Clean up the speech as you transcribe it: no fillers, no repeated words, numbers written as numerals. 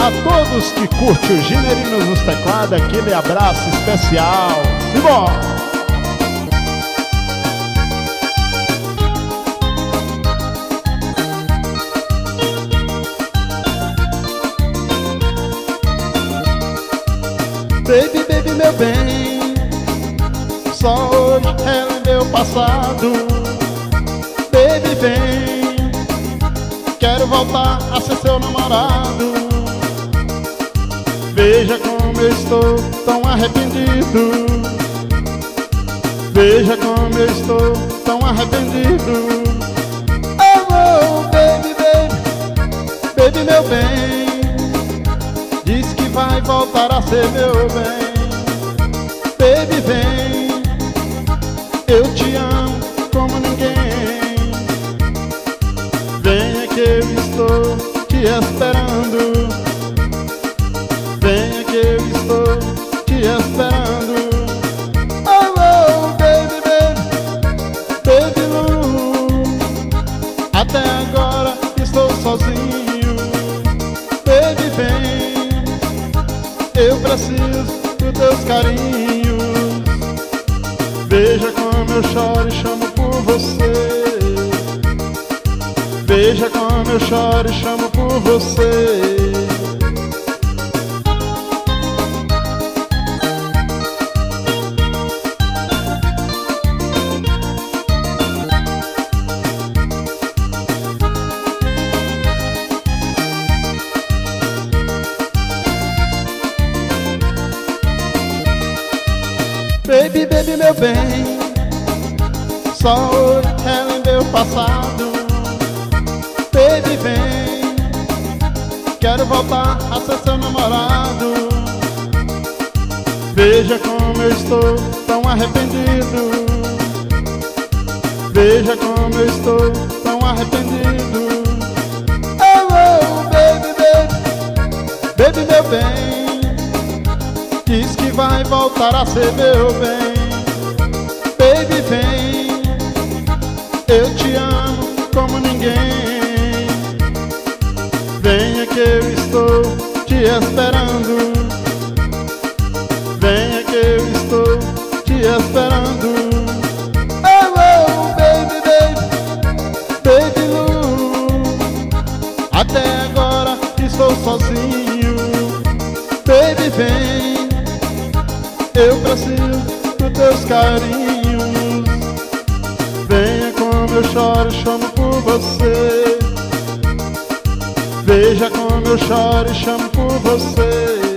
Pra todos que curtem o Ginerinos nos teclados, aquele abraço especial. E bom, baby, baby, meu bem, só hoje é meu passado. Baby, vem, quero voltar a ser seu namorado. Veja como eu estou tão arrependido. Veja como eu estou tão arrependido. Oh, oh, baby, baby, baby, meu bem, diz que vai voltar a ser meu bem. Baby, vem, eu te amo como ninguém. Venha que eu estou te esperando. Venha que eu estou te esperando. Oh, oh, baby, baby, baby, Lu, até agora estou sozinho. Baby, vem, eu preciso dos teus carinhos. Veja como eu choro e chamo por você. Veja como eu choro e chamo por você. Baby, baby, meu bem, só hoje é meu passado. Baby, vem, quero voltar a ser seu namorado. Veja como eu estou tão arrependido. Veja como eu estou tão arrependido. Oh, oh, baby, baby, baby, meu bem, diz que vai voltar a ser meu bem. Baby, vem, eu te amo como ninguém. Venha que eu estou te esperando. Venha que eu estou te esperando. Oh, oh, baby, baby, baby, Lu, até agora estou sozinho. Baby, vem, eu preciso dos teus carinhos. Venha como eu choro e chamo por você. Veja como eu choro e chamo por você.